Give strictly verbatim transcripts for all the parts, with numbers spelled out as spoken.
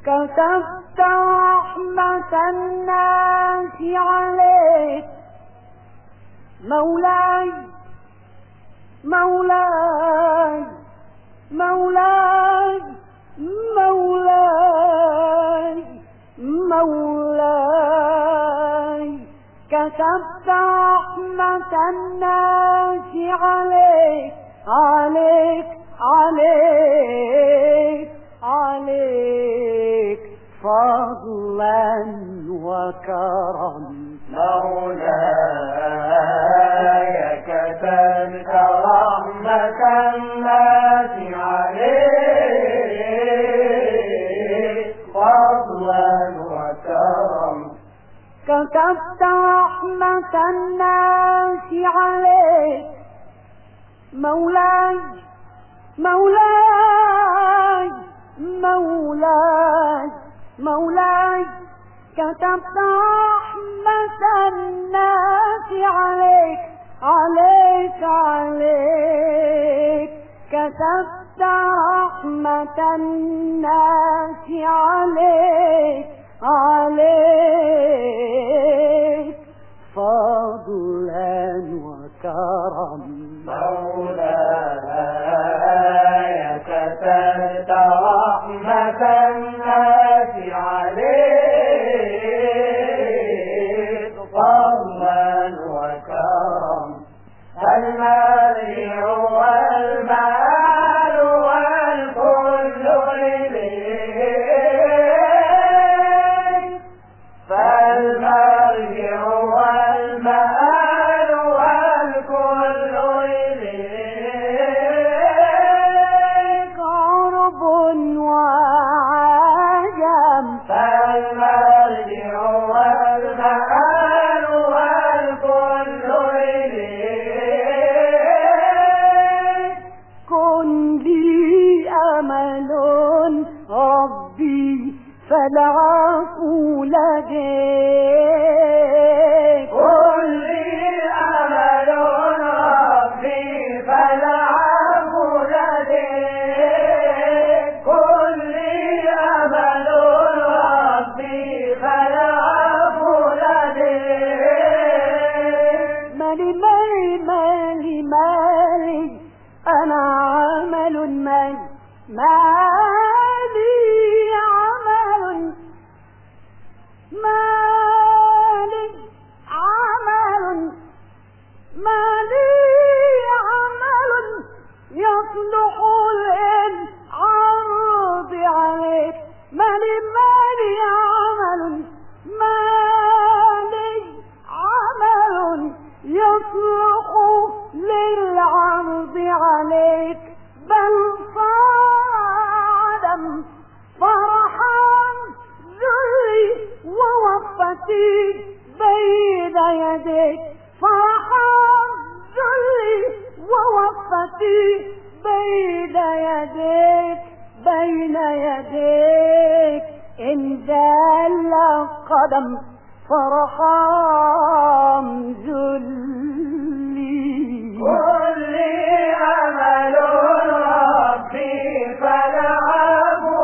كتبت رحمة الناس عليك مولاي مولاي مولاي مولاي مولاي كتبت رحمة الناس عليك عليك عليك عليك فضلا وكرم مولاي كتبت رحمة الناس عليك فضلا وكرم كتبت رحمة الناس عليك مولاي مولاي مولاي مولاي كتبت رحمة الناس عليك عليك عليك كتبت رحمة الناس عليك عليك فضلا وكرم مولاي كتبت رحمة الناس عليك فضلا وكرم المرء والمال والكل إليك فالمرء والمال والكل إليك عرب وعجم فالمرء والمال والكل إليك كن لي أمل ربي فالعفو لديك كن لي أمل ربي فالعفو لديك كن لي أمل ربي فالعفو لديك مالي مالي مالي مالي أنا عمل مالي مالي عمل مالي عمل مالي عمل يصلح للعرض عليك مالي مالي عمل مالي عمل يصلح للعرض عليك بل صادم فرحان ذلي ووقفتي بين يديك فرحان ذلي ووقفتي بين يديك بين يديك إن زال قدم فرحان ذلي كن لي أمل ربي فالعفو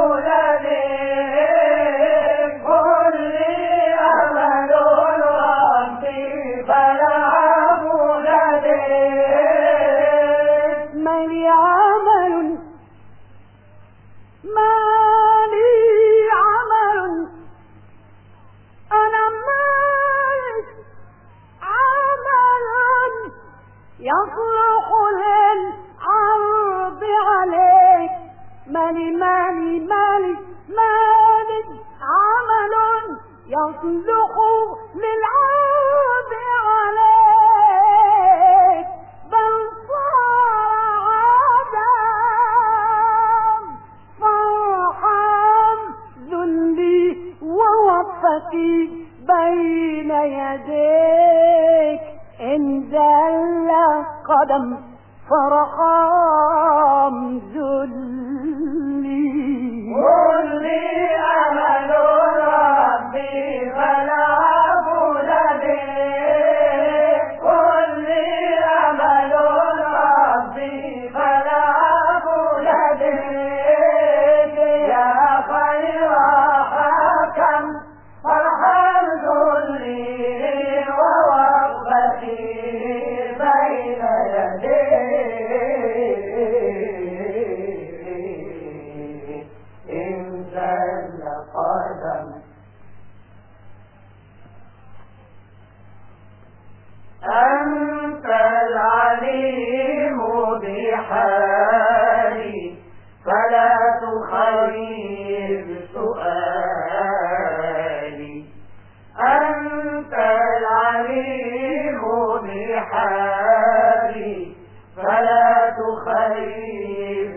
لديك كن لي أمل ربي فالعفو لديك ما لي عمل ما لي عمل أنا مالك عمل يصلح للعرض عليك مالي مالي مالي مالي عمل يصلح للعرض عليك بل صار عدم فرحان ذلي ووقفتي بين يديك إن زل قدم فرحان ذلي كن لي أمل ربي فالعفو لديك كن لي أمل ربي فالعفو لديك يا خير فلا تخيب سؤالي أنت العليم بحالي فلا تخيب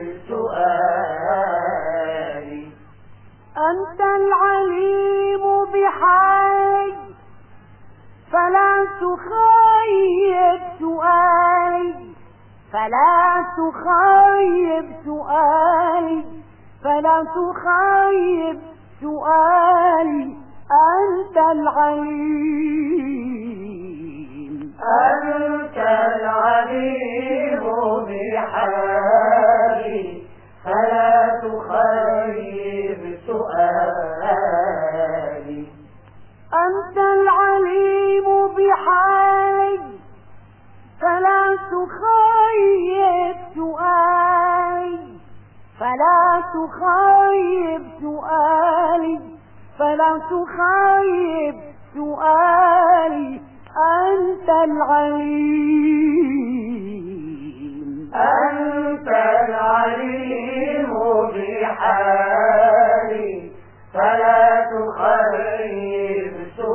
سؤالي أنت العليم بحالي فلا تخيب سؤالي فلا تخيب سؤالي فلا تخيب سؤالي أنت العليم أنت العليم بحالي فلا تخيب سؤالي أنت العليم بحالي فلا تخيب سؤالي فلا تخيب سؤالي فلا تخيب سؤالي أنت العليم أنت العليم بحالي فلا تخيب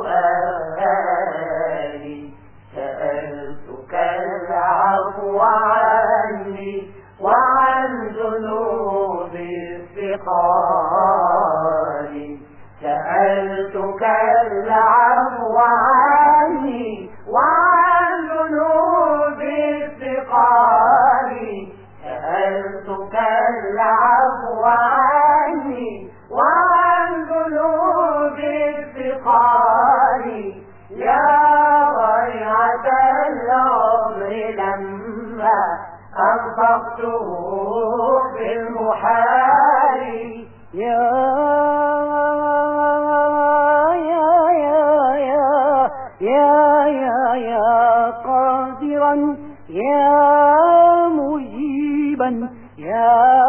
سؤالي سألتك العفو عني وعن ذنوب الثقال سألتك العفو عني وعن ذنوب الثقال سألتك العفو عني وعن ذنوب الثقال يا ضيعة العمر لما أنفقته في المحال يا يا يا يا يا يا يا قادرا يا مجيبا يا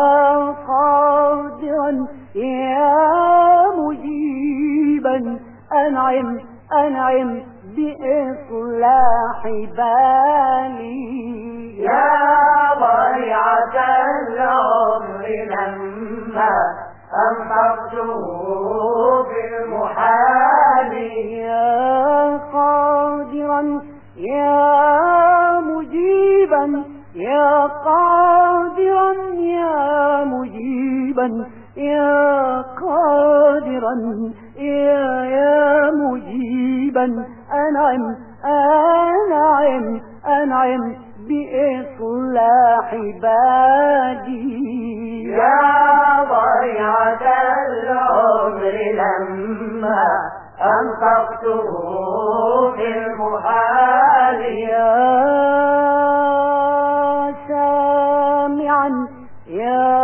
قادرا يا مجيبا أنعم أنعم بإصلاح بالي يا ضيعة العمر لما أنفقته في المحال يا قادرا يا مجيبا يا قادرا يا مجيبا يا قادرا يا يا مجيبا أنعم أنعم أنعم بإصلاح بالي يا ضيعة العمر لما أنفقته في المحال يا سامعا يا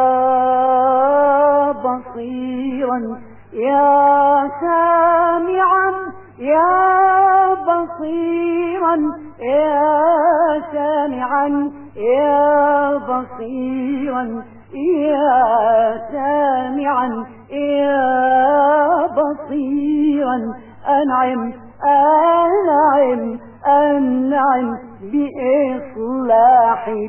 بصيرا يا سامعا يا بصيرا يا سامعا يا بصيرا يا سامعا يا بصيرا أنعم أنعم أنعم بإصلاح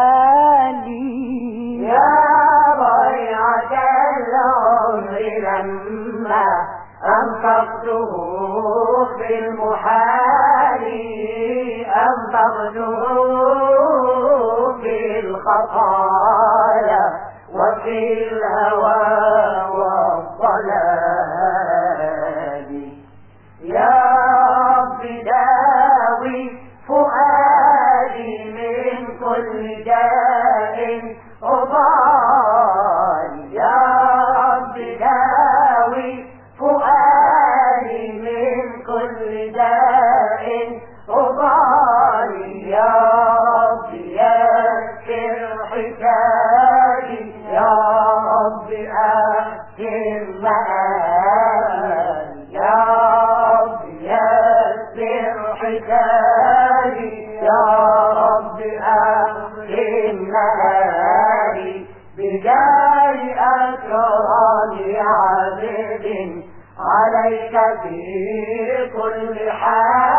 بالي يا ضيعة العمر لما أنفقته في المحال أنفقته في الخطايا وفي الهوى والضلال يا رب داوي فؤادي من كل داء وضال يا رب داوي فؤادي من كل داء وضال يا رب يسر حسابي يا رب أحسن مآلي يا رب يسر حسابي يا رب أحسن مآلي بجاه أكرم عبد عليك في كل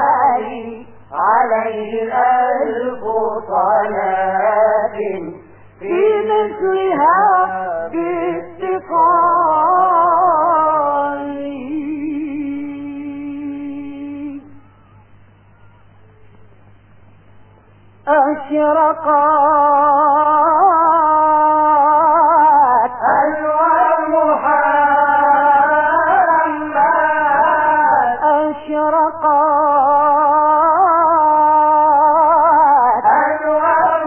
حال عليه ألف صلاة في مثلها باستقال أشرقت أنوار محمد أشرقت أنوار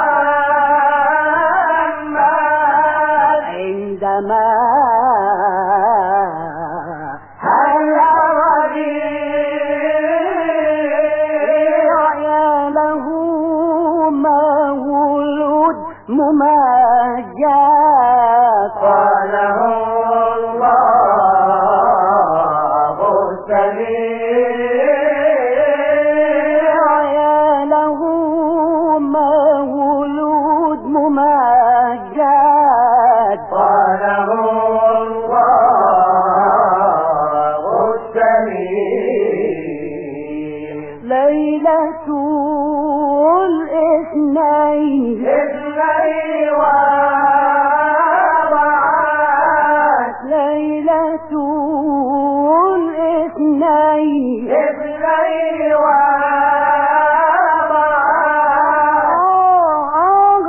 محمد عندما هل ربيع يا له مولود ممجد قاله الله السميع يا له مولود ممجد قاله الله السميع ليلة الاثنين اثنين واربعة ليلة الاثنين اثنين واربعة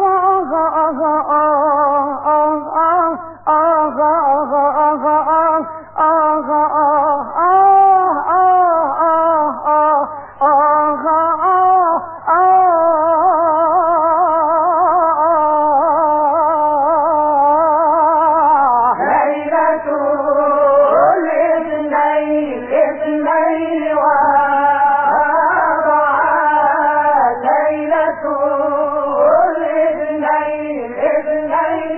ليلة الاثنين اثنين واربعة ليلة الاثنين اثنين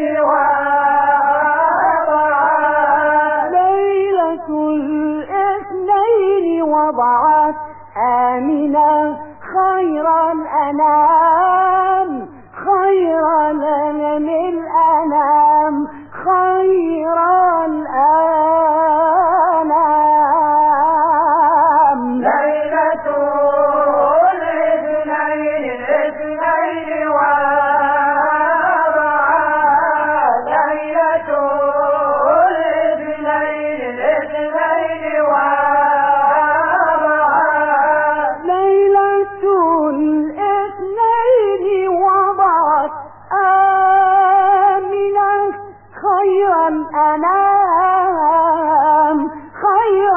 واربعة ليلة الاثنين وضعت آمنا خير الأنام خير الأنام الأنام خير الأنام ليلة الاثنين اثنين واربعة ليلة الاثنين اثنين واربعة ليلة الاثنين وضعت آمنا خير الأنام خير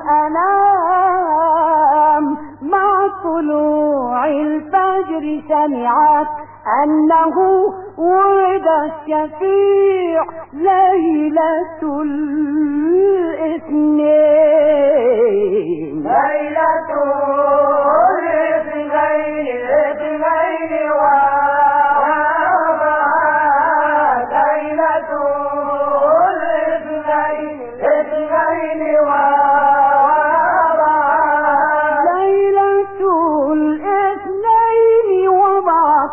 الأنام مع طلوع الفجر سمعت أنه ولد الشفيع ليلة الاثنين ليلة الاثنين اثنين واربعة ليلة الاثنين اثنين واربعة ليلة الاثنين وضعت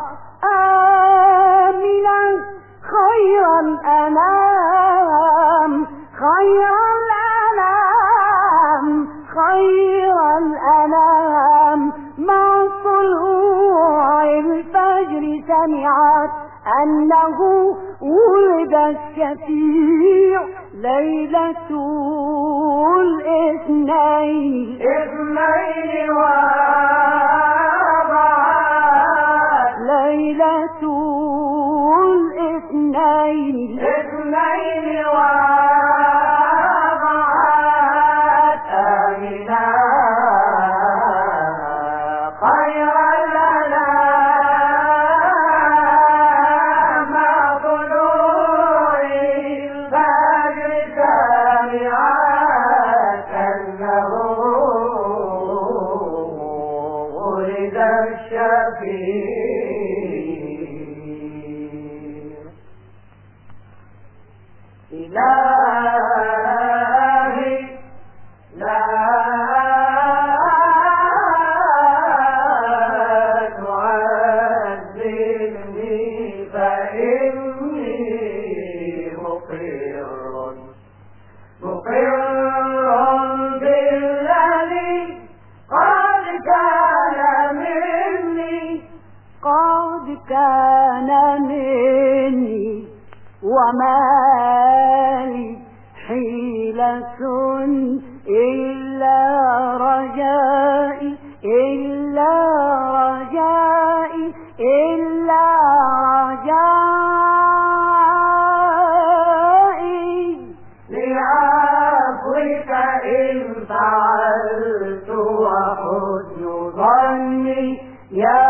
آمنا خير الأنام خير الأنام خير الأنام مع طلوع الفجر سمعت أنه ولد الشفيع ليلة الاثنين اثنين واربعة ليلة الاثنين اثنين واربعة آمنا خير الأنام مع طلوع الفجر سمعت أنه ولد الشفيع إلهي لا تعذبني فإني مقر مقر بالذي قد كان مني قد كان من وما لي حيلة إلا رجائي إلا رجائي إلا رجائي لعفوك إن فعلت وحسن ظني يا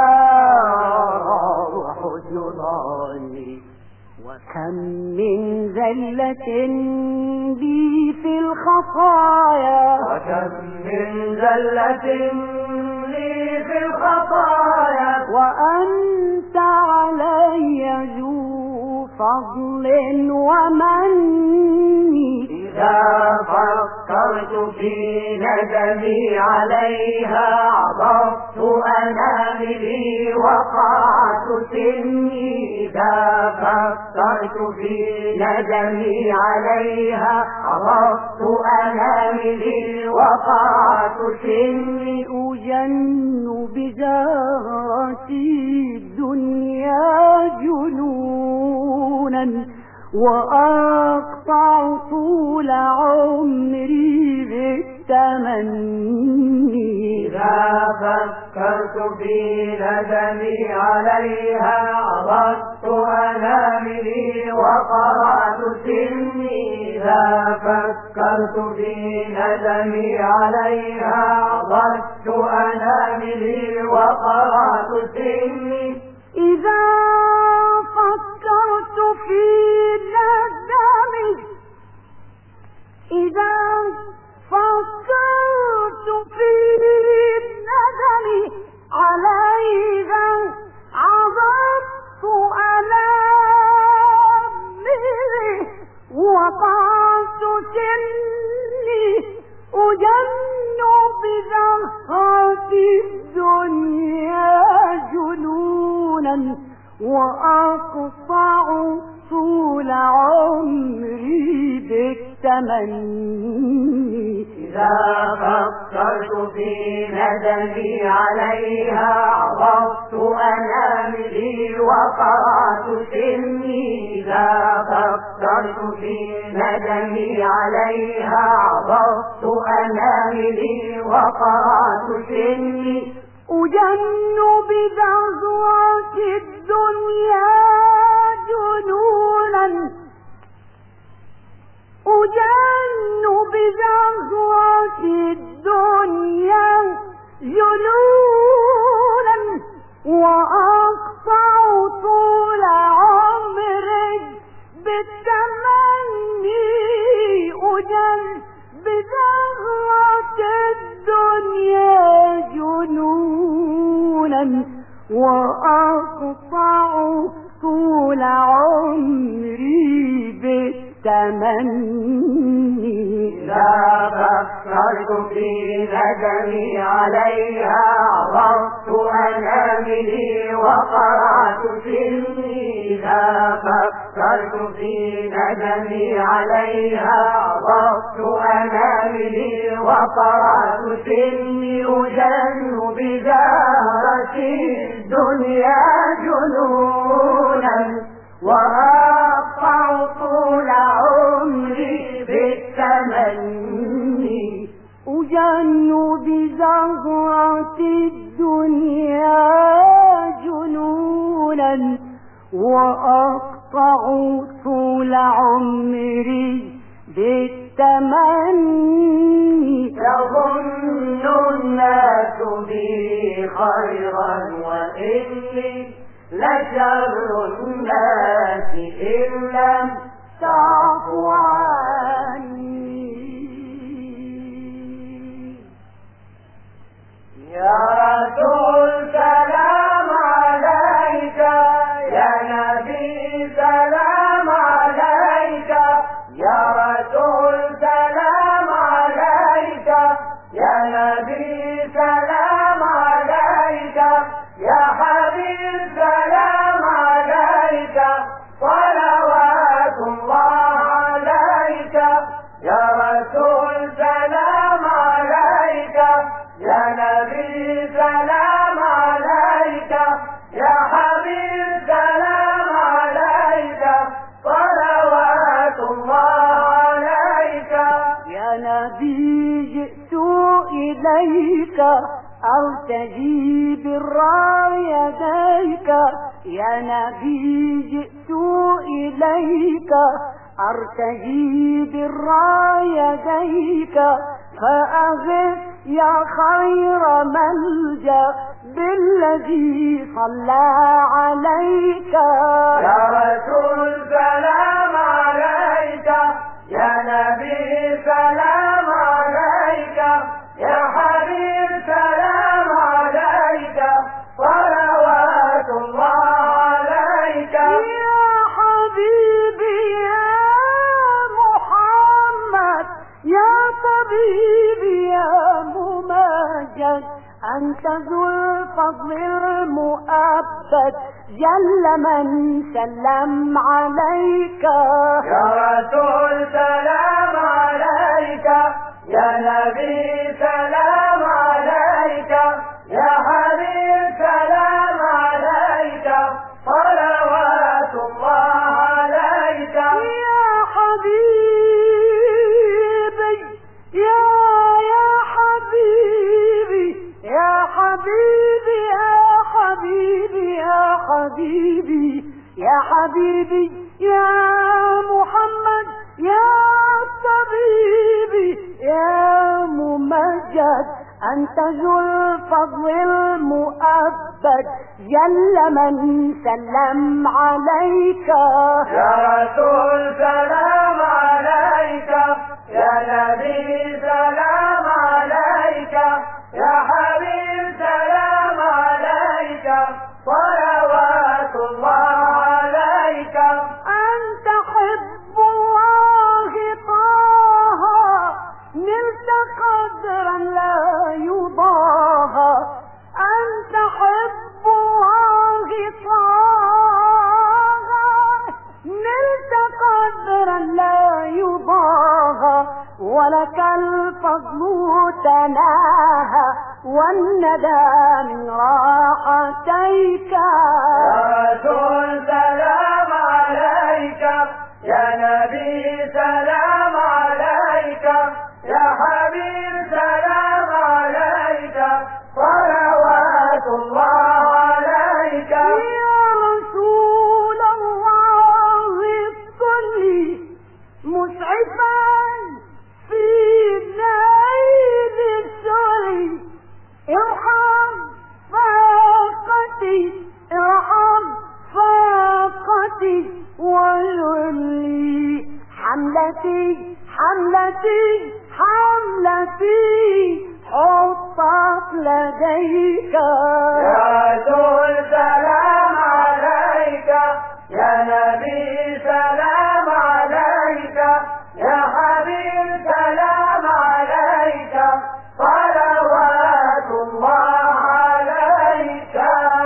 وحسن ظني. وكم من زلة بي في الخطايا وكم من زلة لي في الخطايا وأنت علي ذو فضل ومن. إذا فكرت في ندمي عليها عضبت أناملي وقعت سني. إذا فكرت في ندمي عليها عضبت أناملي وقعت سني. أجن بزهرة الدنيا جنونا وأقطع طول عمري بالتمني. إذا فكرت في ندمي عليها عضبت أناملي وقرعت سني. إذا فكرت في ندمي عليها عضبت أناملي وقرعت سني. إذا فكرت في ندمي إذا فكرت في ندمي عليها عضبت أناملي وقعت سني. أجن بزهرة الدنيا جنونا وأقطع طول عمري بالتمني. إذا فكرت في ندمي عليها عضبت أناملي وقرعت سني. إذا فكرت في ندمي عليها عضبت أناملي وقرعت سني. أجن بزهرة الدنيا جنونا أجن بزهرة الدنيا جنونا وأقطع طول عمري بالتمني. أجن بزهرة الدنيا جنونا وأقطع طول عمري بالتمني. إذا فكرت في ندمي عليها عضبت أناملي وقرعت سني. إذا فكرت في ندمي عليها عضبت أناملي وقرعت سني. أجن بزهرة الدنيا جنونا وأقطع طول عمري بالتمني. أجن بزهرة الدنيا جنونا وأقطع طول عمري بالتمني. يظن الناس بي خيرا وإني لشر الناس إن لم تعفو عني. يا رسول سلام عليك يا نبي سلام عليك يا رسول سلام عليك يا نبي سلام عليك يا حبيب سلام عليك صلوات الله عليك يا رسول سلام عليك يا نبي سلام عليك يا حبيب سلام عليك صلوات نبي جئت إليك أرتجي برا يديك يا نبي جئت إليك أرتجي برا يديك فأغث يا خير ملجأ بالذي صلى عليك يا رسول سلام عليك يا نبي سلام عليك يا حبيب سلام عليك صلوات الله عليك يا حبيبي يا محمد يا طبيبي يا ممجد أنت ذو الفضل المؤبد جل من سلم عليك يا رسول سلام عليك يا نبي سلام عليك يا حبيب سلام عليك صلوات الله عليك يا حبيبي يا يا حبيبي يا حبيبي يا حبيبي يا حبيبي يا حبيبي يا محمد يا طبيبي يا ممجد أنت ذو الفضل المؤبد جل من سلم عليك يا رسول سلام عليك يا نبي سلام عليك يا حبيب سلام عليك صلوات الله عليك أنت حب الله طه نلت قدرا لا يضاهى أنت حب الله طه نلت قدرا لا يضاهى ولك الفضل تناهى والندى من راحتيك يا رسول سلام عليك يا نبي سلام عليك يا حبيب سلام عليك صلوات الله عليك يا رسول الله الكل مسعفا في نيل السعي ارحم فاقتي ارحم فاقتي ويولي حملتي حملتي حملتي حطت لديك يا رسول سلام عليك يا نبي سلام عليك يا حبيب سلام عليك صلوات الله عليك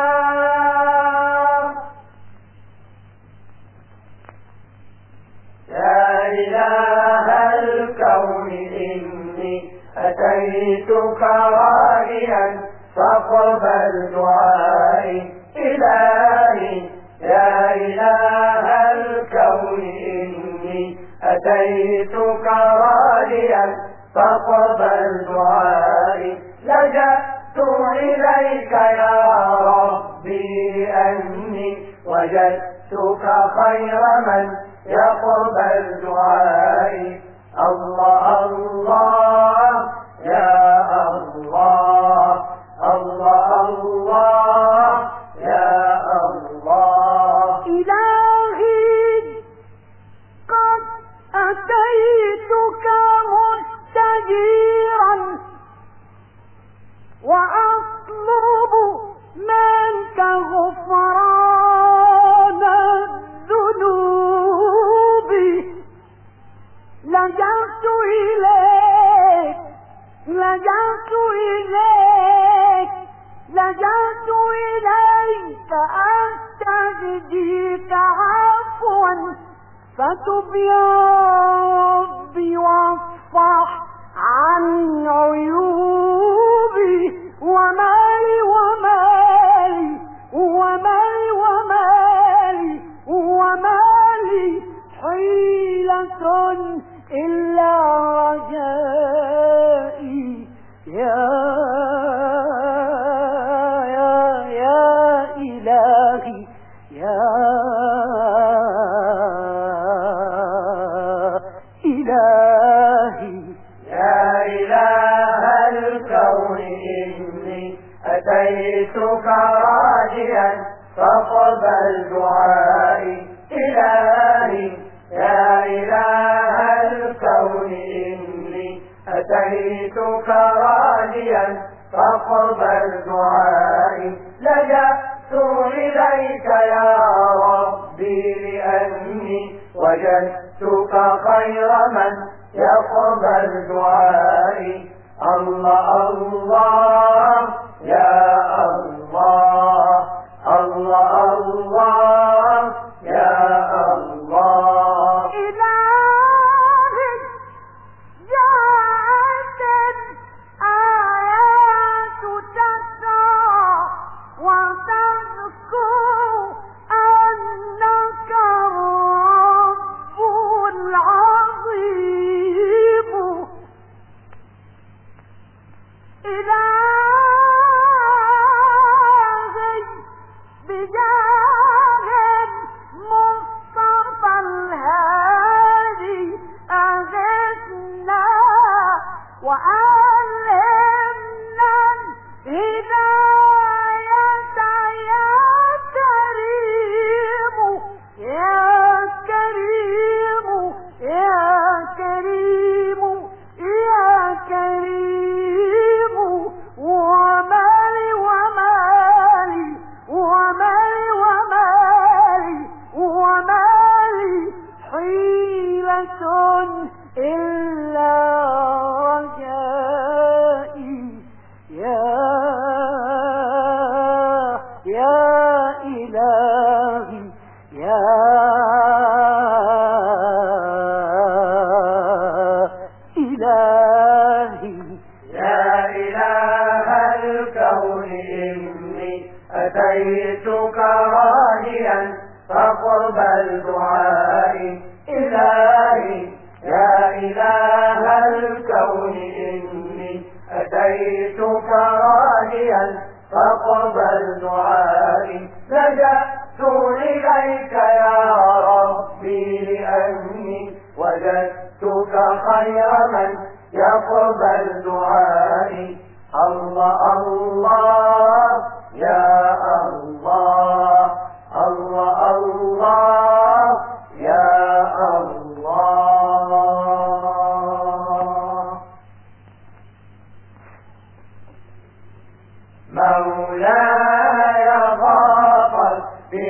يا إله الكون إني أتيتك راجيا فاقبل دعائي إلهي يا إله الكون إني أتيتك راجيا فاقبل دعائي لجأت إليك يا ربي أني وجدتك خير من يقبل دعائي الله الله يا الله الله الله يا الله إلهي قد أتيتك مستجيرا وأطلب منك غفران الذنوب لجأت إليك لجأت إليك لجأت إليك أستجديك عفوا فتب يا ربي واصفح عن عيوبي ومالي ومالي ومالي ومالي ومالي حيلة إلا رجائي يا يا يا إلهي يا إلهي يا إله الكون إني أتيتك راجيا فاقبل دعائي إلهي يا إله الكون إني أتيتك راجيا فاقبل دعائي لجأت إليك يا ربي لأني وجدتك خير من يقبل دعائي الله الله يا الله الله الله يا الله إلهي جاءت الآيات تسعى وتذكر أنك الرب العظيم إلهي بجاه المصطفى الهادي أغثنا وألهمنا الهداية يا كريم يا كريم يا كريم يا كريم ومالي ومالي ومالي ومالي ومالي حيلة إلا رجائي يا يا إلهي يا إلهي يا إله الكون إني أتيتك راجيا فاقبل دعائي إلهي يا إله الكون إني أتيتك راجيا فاقبل دعائي لجأت إليك يا ربي لأني وجدتك خير من يقبل دعائي الله الله يا الله الله الله يا الله مولاي غافر بي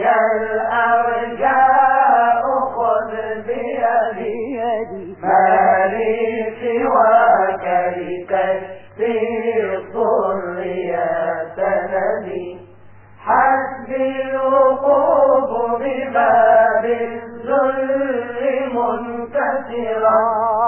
الأرجاء خذ بيدي ما لي سواك لتشفي الضر يا سندي حسبي الوقوف بباب الذل منكسرا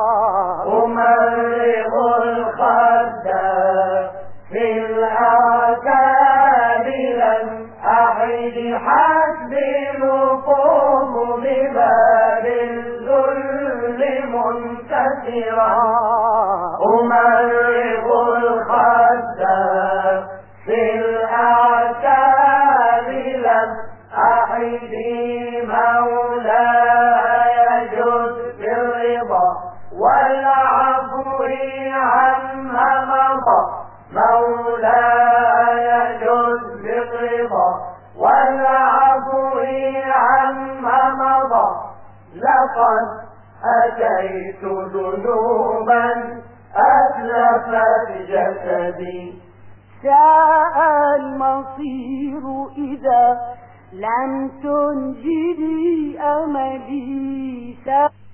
أمرغ الخد في الأعتاب لم أحد حسبي الوقوف بباب الذل منكسرا أمرغ الخد في الأعتاب لم أحد مولاي جد بالرضا والعفو عما مضى مولاي جد بالرضا والعفو عما مضى لقد أتيت ذنوبا أتلفت جسدي ساء المصير إذا لم تنجلي أملي ساء